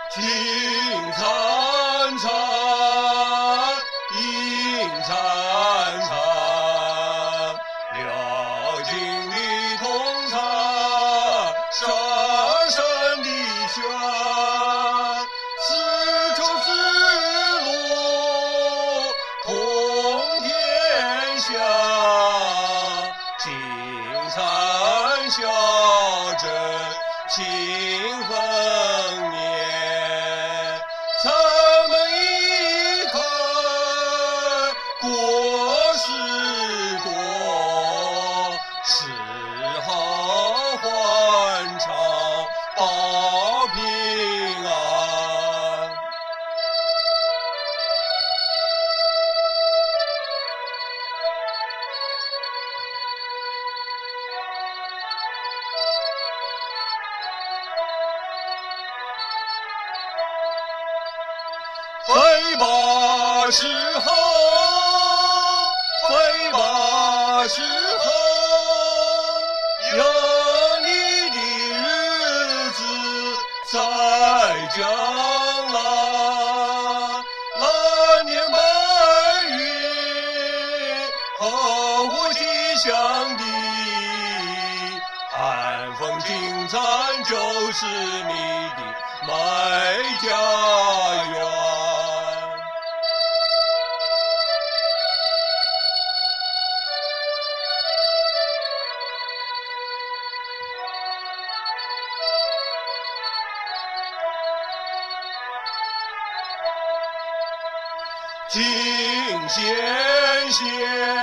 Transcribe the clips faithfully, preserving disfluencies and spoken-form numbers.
金灿灿，银灿灿，辽金的铜灿，闪闪的炫，丝绸之路通天下，金灿小镇庆丰年。城门一开，国事多，时好欢畅保平安。飞马时候，飞马时候，有你的日子在将来。蓝天白云，后福吉祥的，寒风金灿就是你的美家园。金线线，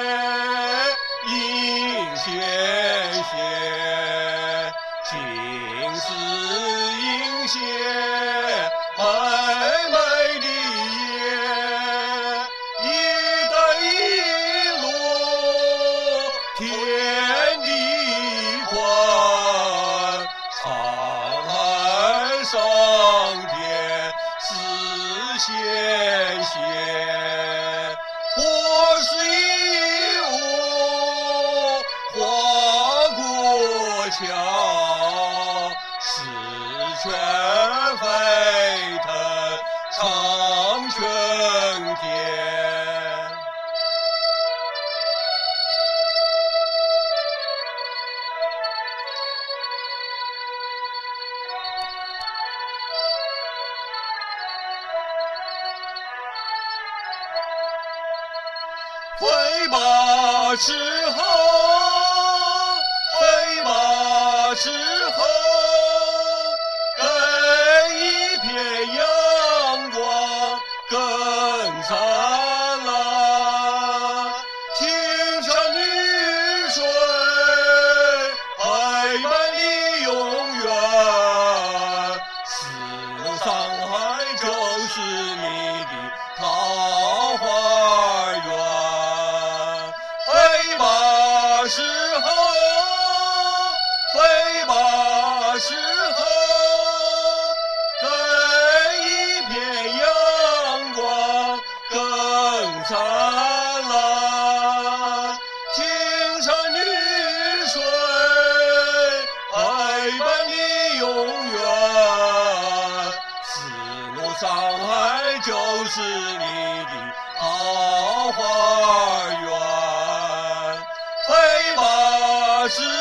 银线线，金丝银线，美美的耶，一带一路天地宽，沧海桑田丝线线。我是一舞花过桥，十泉沸腾长春天。飞马时候，飞马时候，给一片阳光更灿烂。青山绿水陪伴你永远，四路上海就是你的桃花源。飞马时候，飞马时候，给一片阳光更灿烂。青山绿水陪伴你永远，四路上海就是你的桃花源。飞马时